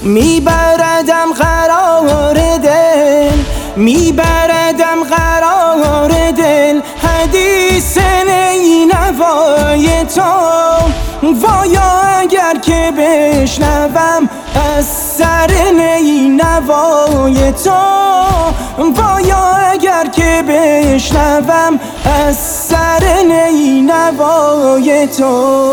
میبردم قرار دل، میبردم قرار دل، حدیث نینوای تو. وایا اگر که بشنوم از سر نینوای تو، وایا اگر که بشنوم از سر نینوای تو.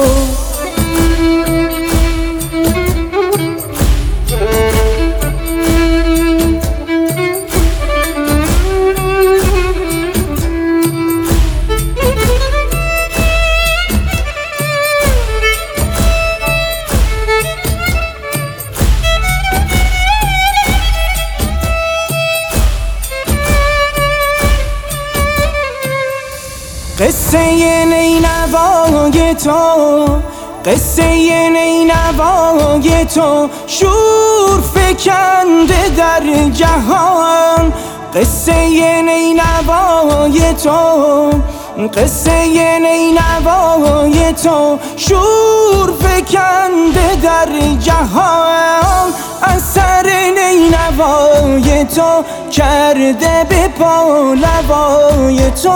قصه نینوای تو، قصه نینوای تو، شور فکنده در جهان. قصه نینوای تو، قصه نینوای تو، شور فکنده در جهان. اثر نینوای تو کرده به پالوای تو،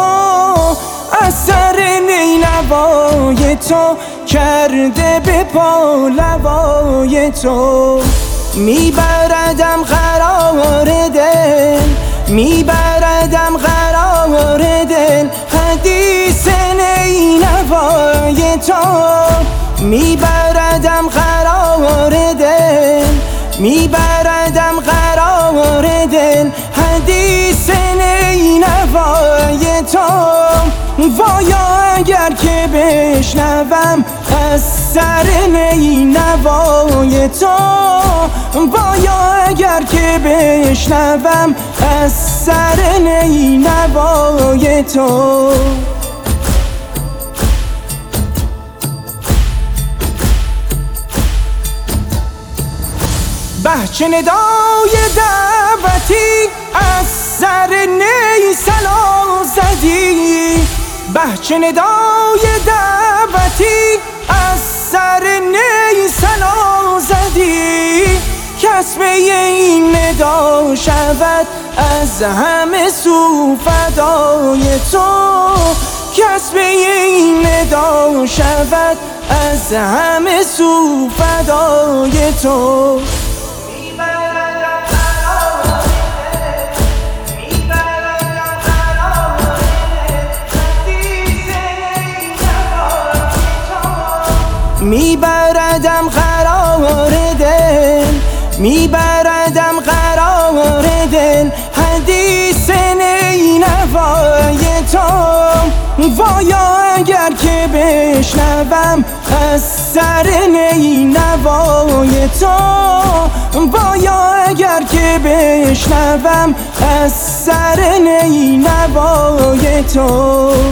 اثر نینوای تو کرده به پالوای تو. میبردم قرار دل، میبردم قرار دل، حدیث نینوای تو. میبردم قرار دل، میبردم قرار دل، حدیث نینوای تو. وایا اگر که بشنوم از سر نینوای تو، وایا اگر که بشنوم از سر نینوای تو. چه ندای دعوتی از سر نی صلا زدی، چه ندای دعوتی از سر نی صلا زدی. کسب این ندا شود از همه سو فدای تو، کسب این ندا شود از همه سو فدای تو. میبردم قرار دل، میبردم قرار دل، حدیث نینوای تو. وایا اگر که بشنوم از سر نینوای تو، وایا اگر که بشنوم از سر نینوای تو.